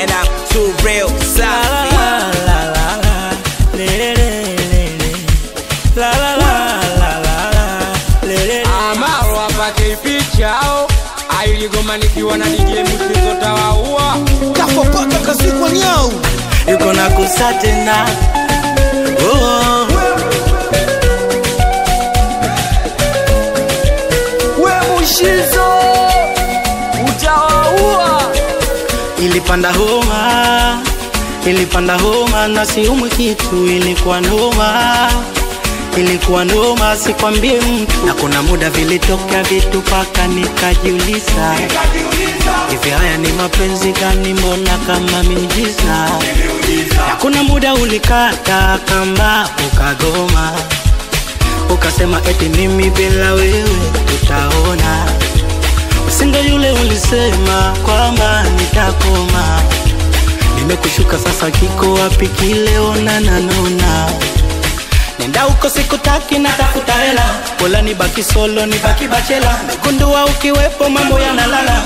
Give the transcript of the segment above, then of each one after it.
and I'm too real Safi. Amaro hapa kipichao ailigoma nikiwa na DJ mchezo tawaua kafa paka kazikwa nyao yuko na kusatena we Mushizo utawaua. Ilipanda homa na siumwi kitu, ilikuwa noma sikwambie mtu. Na kuna muda vilitokea vitu paka nikajiuliza, hivi haya ni mapenzi gani, mbona kama miujiza? Na kuna muda ulikata kamba ukagoma, ukasema eti mimi bila wewe tutaona. Usingo yule ulisema kwamba nitakoma, nimekushuka sasa kiko wapi kile onana nona. Nenda uko sikutaki natafuta hela, bola nibaki solo nibaki bachela, megundua ukiwepo mambo yanalala.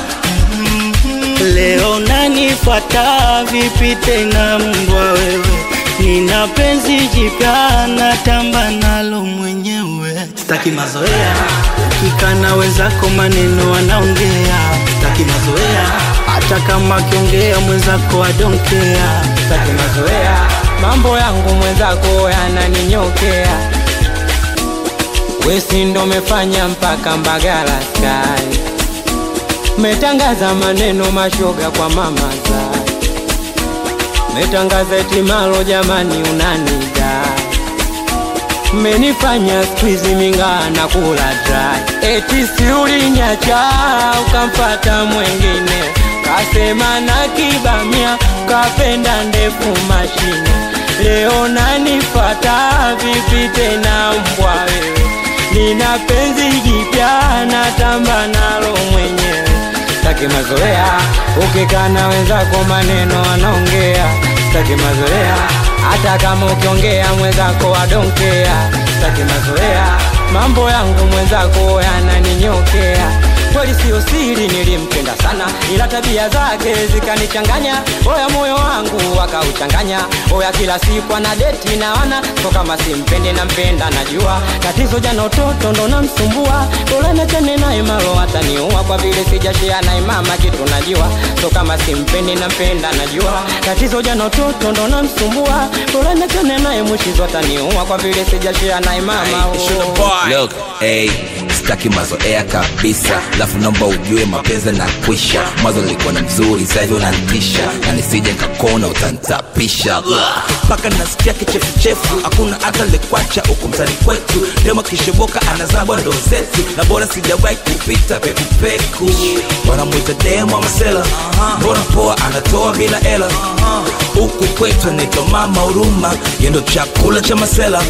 Leo nanifuata vipi tena mbwa wewe, nina penzi jipya natamba nalo mwenyewe. Sitaki mazoea, ukikana wenzako maneno wanaongea. Sitaki mazoea, hata kama kiongea mwenzako I don't care. Sitaki mazoea, mambo yangu mwenzako yananinyokea. Wesi ndo mefanya mpaka Mbagala Sky, metangaza maneno mashoga kwa mama zai, metangaza eti malo jamani unanida, menifanya squeeze minga na kula dry. Eti si ulinyacha ukampata mwengine, kasema na kibamia kapenda ndefu mashine. Leo nanifata vipi tena mbwa wewe, nina penzi jipya natamba nalo mwenyewe. Sitaki mazoea, ukikana wenzako maneno wanaongea. Sitaki mazoea, hata kama ukiongea mwenzako I don't care. Sitaki mazoea, mambo yangu mwenzako yananinyokea. Kweli sio siri nilimpenda sana, ila tabia zake zikanichanganya. Oya moyo wangu wakauchanganya, oya kila siku ana date na wana. So kama simpendi nampenda najua, tatizo jana utoto ndo namsumbua. Bora niachane naye malo ataniua, kwa vile sijashare naye mama kitu najua. So kama simpendi nampenda najua, tatizo jana utoto ndo namsumbua. Bora niachane naye Mushizo ataniua, kwa vile sijashare naye mama. Look, hey, sitaki mazoea kabisa, lafu naomba ujue mapenzi na kwisha. Mwanzo nilikuwa na mzuri, sasa hivi unanitisha, na nisije nikakona utanitapisha. Paka nasikia kichefu-chefu, hakuna hata lekwacha huko mtani kwetu. Demo kisheboka anazabwa ndo zetu, na bora sijawahi kupita peku-peku. Wanamuita demo masela, mbona poa anatoa bila hela. Huku kwetu anaitwa mama huruma, yendo chakula cha masela.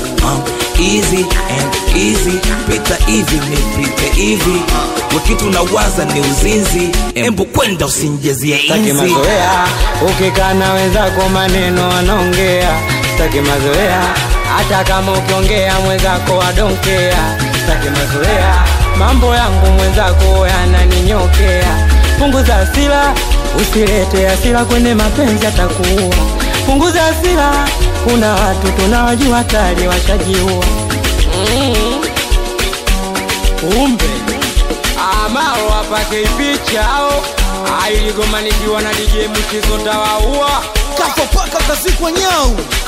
Easy and easy, pita hivi nipite hivi, wakitu na waza ni uzinzi, embu kwenda usinjezie inzi. Sitaki mazoea, ukikana wenzako maneno wanaongea. Sitaki mazoea, hata kama ukiongea mwenzako I don't care. Sitaki mazoea, mambo yangu mwenzako yananinyokea. Punguza hasira, usilete hasira kwenye mapenzi atakuua. Punguza hasira, kuna watu tunawajua tayari washajiua. Umbe Amaro hapa kipichao ailigoma nikiwa na DJ Mushizo tawaua kafa paka kazikwa nyao.